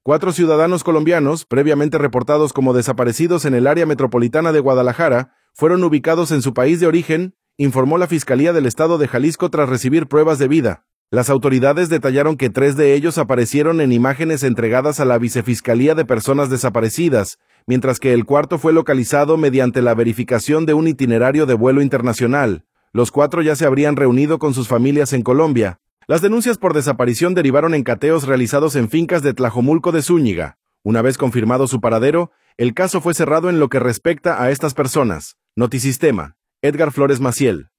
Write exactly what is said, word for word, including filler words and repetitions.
Cuatro ciudadanos colombianos, previamente reportados como desaparecidos en el área metropolitana de Guadalajara, fueron ubicados en su país de origen, informó la Fiscalía del Estado de Jalisco tras recibir pruebas de vida. Las autoridades detallaron que tres de ellos aparecieron en imágenes entregadas a la Vicefiscalía de Personas Desaparecidas, mientras que el cuarto fue localizado mediante la verificación de un itinerario de vuelo internacional. Los cuatro ya se habrían reunido con sus familias en Colombia. Las denuncias por desaparición derivaron en cateos realizados en fincas de Tlajomulco de Zúñiga. Una vez confirmado su paradero, el caso fue cerrado en lo que respecta a estas personas. Notisistema. Edgar Flores Maciel.